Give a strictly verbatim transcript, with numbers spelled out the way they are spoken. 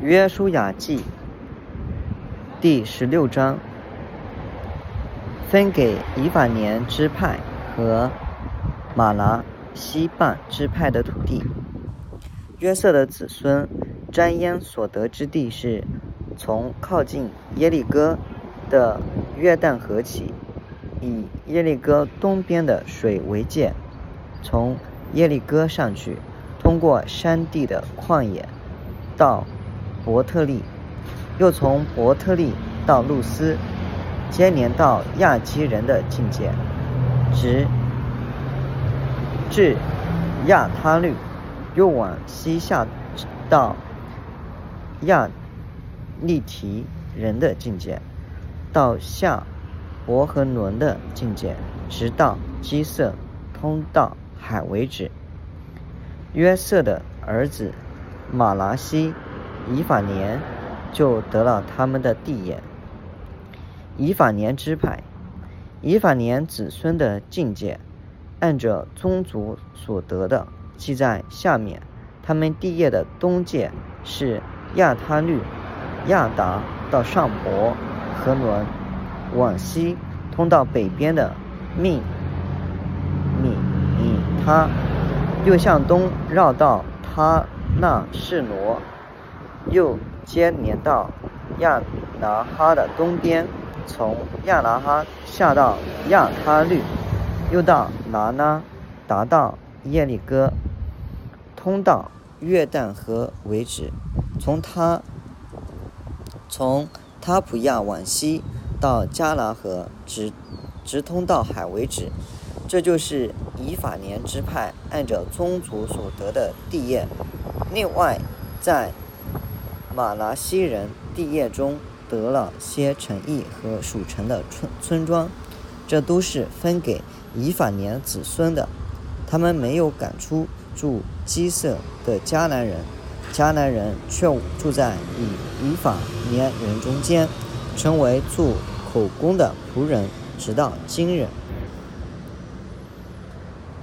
约书亚记第十六章，分给以法莲支派和马拿西半支派的土地。约瑟的子孙沾烟所得之地是从靠近耶利哥的约旦河起，以耶利哥东边的水为界，从耶利哥上去，通过山地的旷野到伯特利，又从伯特利到路斯，接连到亚基人的境界，直至亚他律，又往西下到亚利提人的境界，到下伯和伦的境界，直到基色，通到海为止。约瑟的儿子马拿西、以法莲就得了他们的地业。以法莲支派，以法莲子孙的境界，按着宗族所得的记在下面。他们地业的东界是亚他律、亚达到上伯和伦，往西通到北边的密米以他，又向东绕到他那示罗，又接连到亚拿哈的东边，从亚拿哈下到亚他律，又到拿拉，达到耶利哥，通到约旦河为止，从他从他普亚往西到加拿河，直直通到海为止。这就是以法莲支派按着宗族所得的地业。另外，在马拿西人地业中得了些城邑和属城的村村庄，这都是分给以法莲子孙的。他们没有赶出住基色的迦南人，迦南人却住在以以法莲人中间，成为做口工的仆人，直到今日。